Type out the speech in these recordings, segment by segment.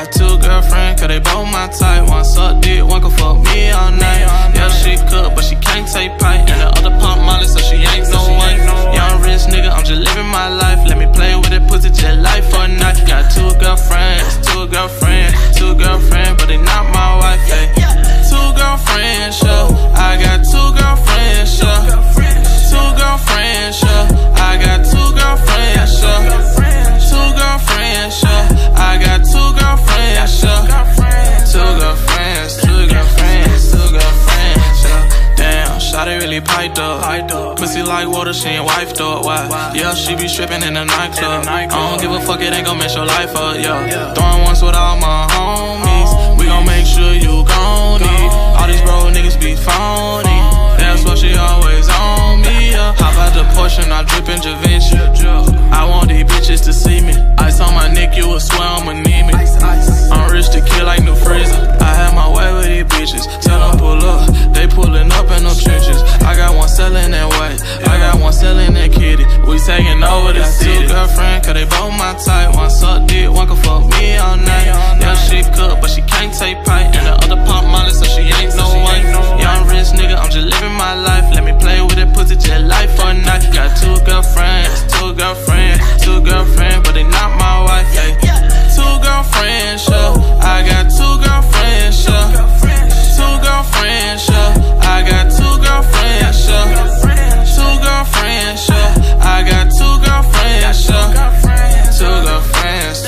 Got two girlfriends, cause they both my type. One suck dick, one can fuck me all night. Yeah, she cook, but she can't take pipe. And the other pump Molly, so she ain't no wife. Young rich nigga, I'm just living my life. Let me play with it, pussy just life for a night. Got two girlfriends, but they not my wife, ayy. Two girlfriends, sure. I got two girlfriends, sure. Two girlfriends, sure. I got two girlfriends, sure. Two girlfriends, sure. I got two girlfriends, sure. Two girlfriends, sure. Damn, shawty really piped up. Pussy like water, she ain't wifed up. Why? Yeah, she be stripping in the nightclub. I don't give a fuck, it ain't gon' mess your life up, yeah. Throwing ones with all my homies. We gon' make sure you gon' eat. All these bro niggas be phony. That's why she always on me, yeah. Hop out the Porsche and I drip in Givenchy. I want these bitches to see me. Ice on my neck, you will swear I'm anemic. I'm rich to kill like New Freezer. I had my way with these bitches. Tell them pull up, they pulling up in them trenches. I got one selling that white, I got one selling that kitty. We taking over the city. Two girlfriends, cause they both my type. One suck dick, one can fuck me all night. Yeah, she cook, but she can't take pipe. And the other pump Molly, so she ain't no wife. Young rich nigga, I'm just living my life. Let me play with it, pussy just life for a night. Got two girlfriends, but they not my wife, ayy. Two girlfriends, sure. I got two girlfriends, sure. Two girlfriends, sure. I got two girlfriends, sure. Two girlfriends, sure. I got two girlfriends, sure. Two girlfriends,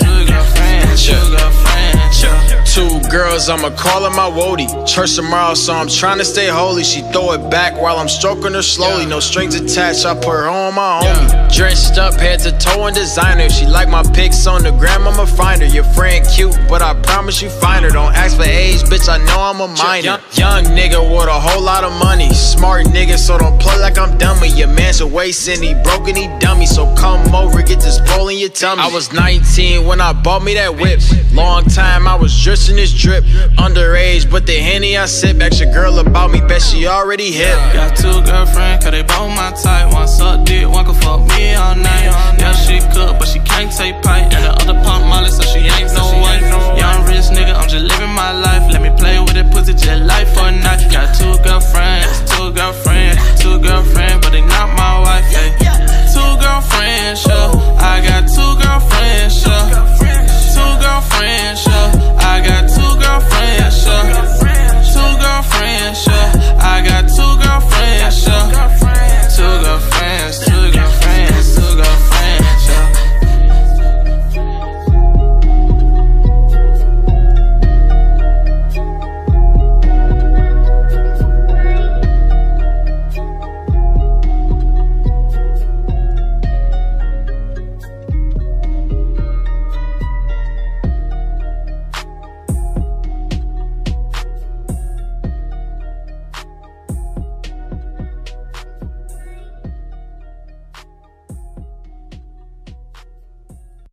sure. Two girls, I'ma call her my woody. Church tomorrow, so I'm trying to stay holy. She throw it back while I'm stroking her slowly. No strings attached, I put her on my homie. Dressed up, head to toe in designer. If she like my pics on the gram, I'ma find her. Your friend cute, but I promise you find her. Don't ask for age, bitch, I know I'm a minor. Young nigga with a whole lot of money. Smart nigga, so don't play like I'm dummy. Your man's a waste and he broke and he dummy. So come over, get this bowl in your tummy. I was 19 when I bought me that whip. Long time I was dressed in this drip. Underage, but the Henny I sip. Ask your girl about me, bet she already hip. Got two girlfriends, cause they both my type. One suck dick, one can fuck me all night. Yeah, she cook, but she can't take pipe.